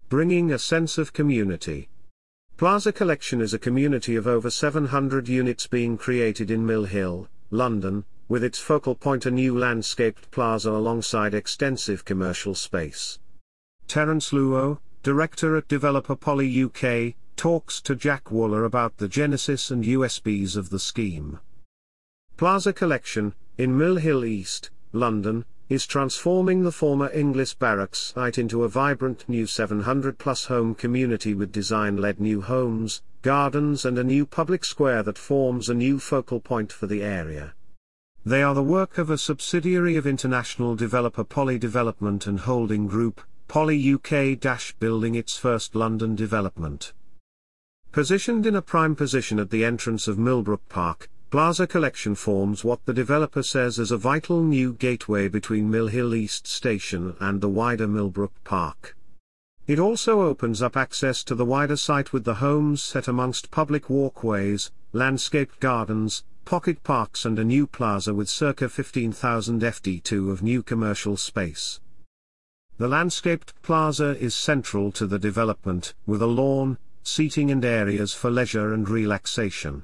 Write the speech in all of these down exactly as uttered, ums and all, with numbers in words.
bringing a sense of community. Plaza Collection is a community of over seven hundred units being created in Mill Hill, London, with its focal point a new landscaped plaza alongside extensive commercial space. Terence Luo, director at developer Poly U K, talks to Jack Waller about the genesis and U S Bs of the scheme. Plaza Collection, in Mill Hill East, London, is transforming the former Inglis Barracks site into a vibrant new seven hundred plus home community with design-led new homes, gardens and a new public square that forms a new focal point for the area. They are the work of a subsidiary of international developer Poly Development and Holding Group, Poly U K building its first London development. Positioned in a prime position at the entrance of Millbrook Park, Plaza Collection forms what the developer says is a vital new gateway between Mill Hill East Station and the wider Millbrook Park. It also opens up access to the wider site with the homes set amongst public walkways, landscaped gardens, pocket parks and a new plaza with circa fifteen thousand F D two of new commercial space. The landscaped plaza is central to the development, with a lawn, seating and areas for leisure and relaxation.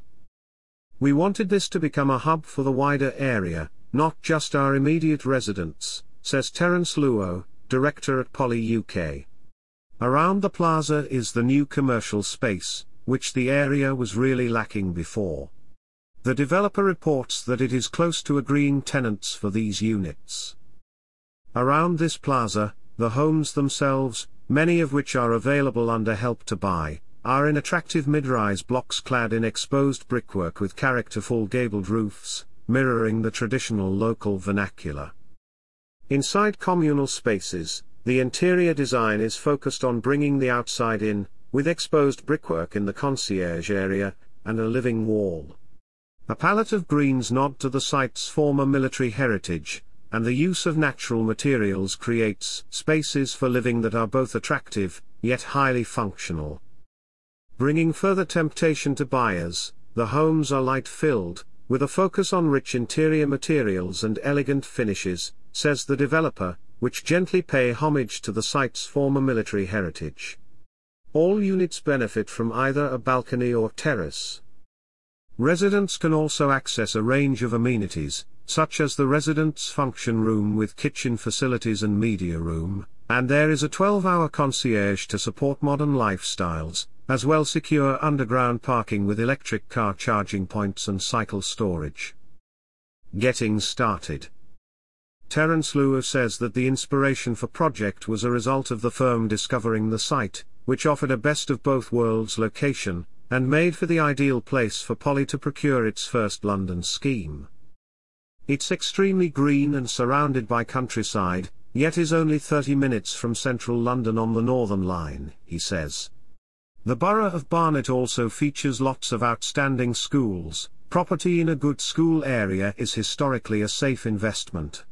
We wanted this to become a hub for the wider area, not just our immediate residents, says Terence Luo, director at Poly U K. Around the plaza is the new commercial space, which the area was really lacking before. The developer reports that it is close to agreeing tenants for these units. Around this plaza, the homes themselves, many of which are available under Help to Buy, are in attractive mid-rise blocks clad in exposed brickwork with characterful gabled roofs, mirroring the traditional local vernacular. Inside communal spaces, the interior design is focused on bringing the outside in, with exposed brickwork in the concierge area, and a living wall. A palette of greens nod to the site's former military heritage, and the use of natural materials creates spaces for living that are both attractive, yet highly functional. Bringing further temptation to buyers, the homes are light-filled, with a focus on rich interior materials and elegant finishes, says the developer, which gently pay homage to the site's former military heritage. All units benefit from either a balcony or terrace. Residents can also access a range of amenities, such as the residence function room with kitchen facilities and media room, and there is a twelve hour concierge to support modern lifestyles, as well secure underground parking with electric car charging points and cycle storage. Getting started. Terence Luo says that the inspiration for project was a result of the firm discovering the site, which offered a best of both worlds location, and made for the ideal place for Poly to procure its first London scheme. It's extremely green and surrounded by countryside, yet is only thirty minutes from central London on the Northern Line, he says. The borough of Barnet also features lots of outstanding schools. Property in a good school area is historically a safe investment.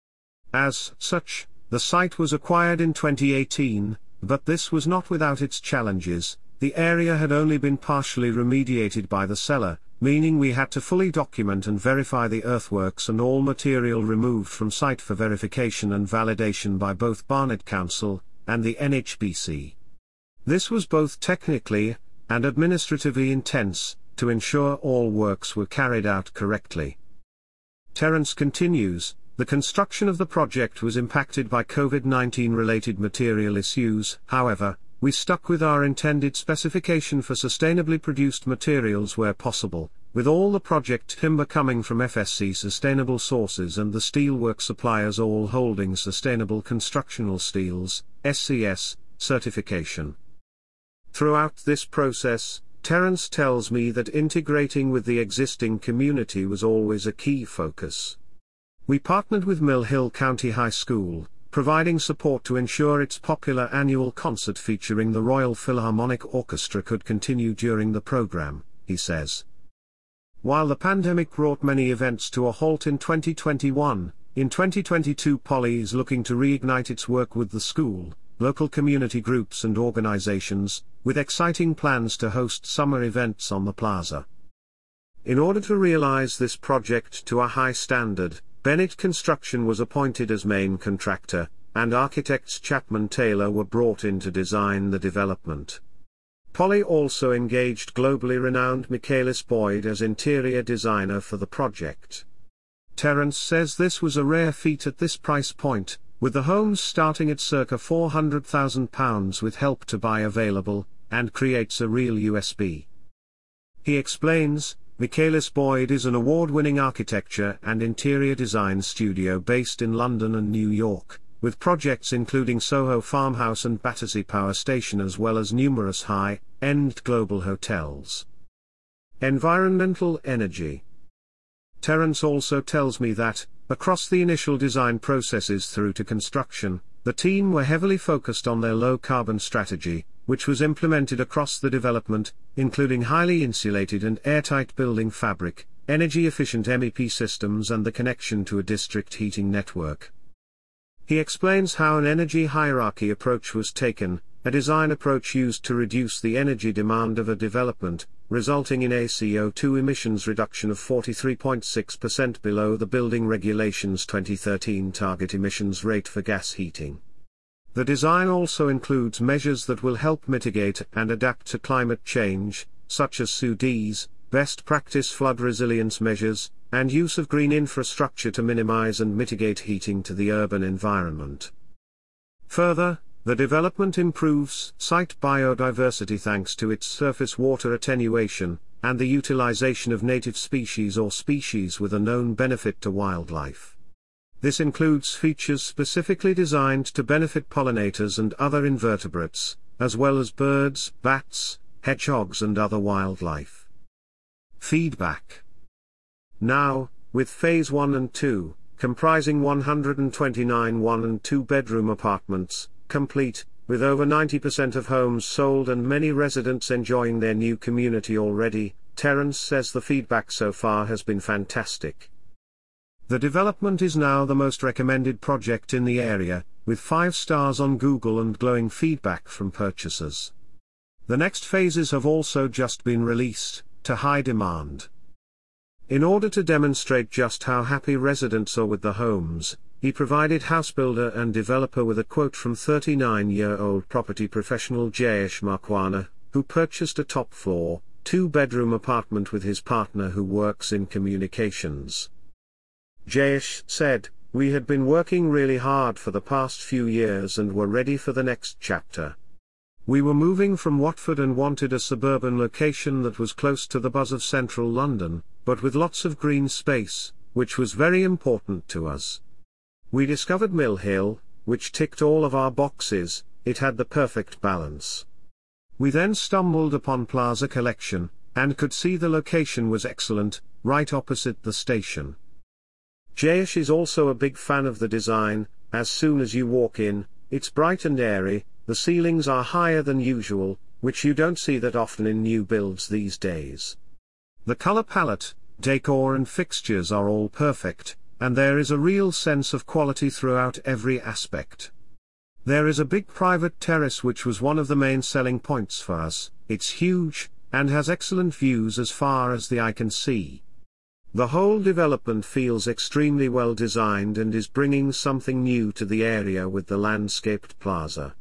As such, the site was acquired in twenty eighteen, but this was not without its challenges. The area had only been partially remediated by the seller, meaning we had to fully document and verify the earthworks and all material removed from site for verification and validation by both Barnet Council and the N H B C. This was both technically and administratively intense, to ensure all works were carried out correctly. Terence continues, the construction of the project was impacted by COVID nineteen related material issues. However, we stuck with our intended specification for sustainably produced materials where possible, with all the project timber coming from F S C sustainable sources and the steelwork suppliers all holding Sustainable Constructional Steels, S C S, certification. Throughout this process, Terence tells me that integrating with the existing community was always a key focus. We partnered with Mill Hill County High School, providing support to ensure its popular annual concert featuring the Royal Philharmonic Orchestra could continue during the program, he says. While the pandemic brought many events to a halt in twenty twenty-one, in twenty twenty-two Poly is looking to reignite its work with the school, local community groups and organizations, with exciting plans to host summer events on the plaza. In order to realize this project to a high standard, Bennett Construction was appointed as main contractor, and architects Chapman Taylor were brought in to design the development. Poly also engaged globally renowned Michaelis Boyd as interior designer for the project. Terence says this was a rare feat at this price point, with the homes starting at circa four hundred thousand pounds with Help to Buy available, and creates a real U S P. He explains, Michaelis Boyd is an award-winning architecture and interior design studio based in London and New York, with projects including Soho Farmhouse and Battersea Power Station as well as numerous high-end global hotels. Environmental energy. Terence also tells me that, across the initial design processes through to construction, the team were heavily focused on their low-carbon strategy, which was implemented across the development, including highly insulated and airtight building fabric, energy-efficient M E P systems and the connection to a district heating network. He explains how an energy hierarchy approach was taken, a design approach used to reduce the energy demand of a development, resulting in a C O two emissions reduction of forty-three point six percent below the Building Regulations twenty thirteen target emissions rate for gas heating. The design also includes measures that will help mitigate and adapt to climate change, such as S U Ds, best practice flood resilience measures, and use of green infrastructure to minimize and mitigate heating to the urban environment. Further, the development improves site biodiversity thanks to its surface water attenuation, and the utilization of native species or species with a known benefit to wildlife. This includes features specifically designed to benefit pollinators and other invertebrates, as well as birds, bats, hedgehogs and other wildlife. Feedback. Now, with Phase one and two, comprising one hundred twenty-nine one and two bedroom apartments, complete, with over ninety percent of homes sold and many residents enjoying their new community already, Terence says the feedback so far has been fantastic. The development is now the most recommended project in the area, with five stars on Google and glowing feedback from purchasers. The next phases have also just been released, to high demand. In order to demonstrate just how happy residents are with the homes, he provided housebuilder and developer with a quote from thirty-nine-year-old property professional Jayesh Makwana, who purchased a top-floor, two-bedroom apartment with his partner who works in communications. Jayesh said, "We had been working really hard for the past few years and were ready for the next chapter. We were moving from Watford and wanted a suburban location that was close to the buzz of central London, but with lots of green space, which was very important to us. We discovered Mill Hill, which ticked all of our boxes, it had the perfect balance. We then stumbled upon Plaza Collection, and could see the location was excellent, right opposite the station." Jayesh is also a big fan of the design. As soon as you walk in, it's bright and airy, the ceilings are higher than usual, which you don't see that often in new builds these days. The color palette, decor and fixtures are all perfect, and there is a real sense of quality throughout every aspect. There is a big private terrace which was one of the main selling points for us. It's huge, and has excellent views as far as the eye can see. The whole development feels extremely well designed and is bringing something new to the area with the landscaped plaza.